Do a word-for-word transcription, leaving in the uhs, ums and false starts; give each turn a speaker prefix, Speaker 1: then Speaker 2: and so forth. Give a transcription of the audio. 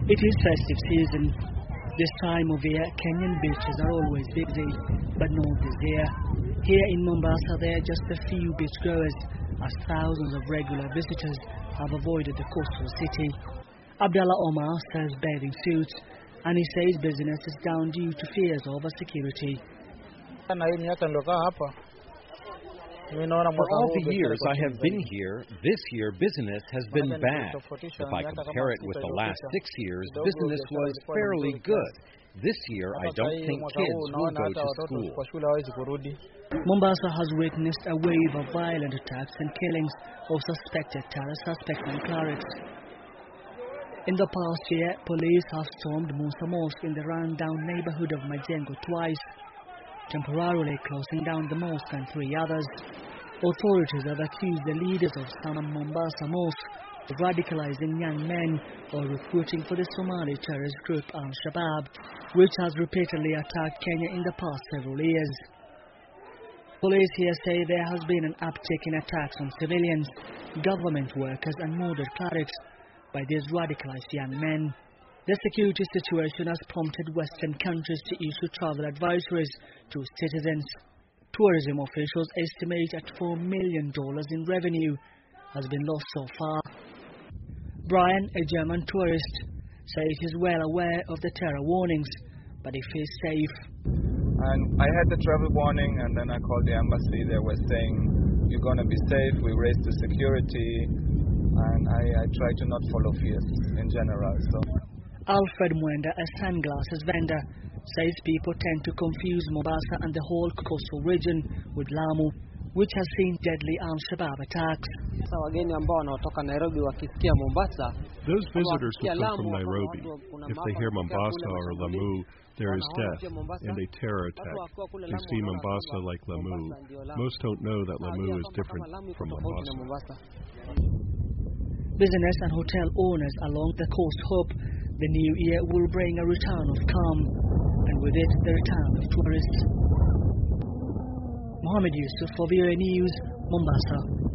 Speaker 1: It is festive season. This time of year, Kenyan beaches are always busy, but not this year. Here in Mombasa, there are just a few beachgoers, as thousands of regular visitors have avoided the coastal city. Abdallah Omar sells bathing suits, and he says business is down due to fears over security.
Speaker 2: For all the years I have been here, this year business has been bad. If I compare it with the last six years, business was fairly good. This year, I don't think kids will go to school.
Speaker 1: Mombasa has witnessed a wave of violent attacks and killings of suspected terror suspects and clerics. In the past year, police have stormed Musa Mosque in the run-down neighborhood of Majengo twice, temporarily closing down the mosque and three others. Authorities have accused the leaders of some Mombasa mosques of radicalizing young men or recruiting for the Somali terrorist group Al-Shabaab, which has repeatedly attacked Kenya in the past several years. Police here say there has been an uptick in attacks on civilians, government workers and murdered clerics by these radicalized young men. The security situation has prompted Western countries to issue travel advisories to citizens. Tourism officials estimate at four million dollars in revenue has been lost so far. Brian, a German tourist, says he's well aware of the terror warnings, but he feels safe.
Speaker 3: And I had the travel warning, and then I called the embassy. They were saying, you're going to be safe, we raised the security, and I, I try to not follow fears in general. So.
Speaker 1: Alfred Mwenda, a sunglasses vendor, says people tend to confuse Mombasa and the whole coastal region with Lamu, which has seen deadly Al-Shabaab attacks.
Speaker 4: Those visitors who come from Nairobi, if they hear Mombasa or Lamu, there is death and a terror attack. They see Mombasa like Lamu. Most don't know that Lamu is different from Mombasa.
Speaker 1: Business and hotel owners along the coast hope the new year will bring a return of calm, and with it the return of tourists. Mohammed Yusuf for V O A News, Mombasa.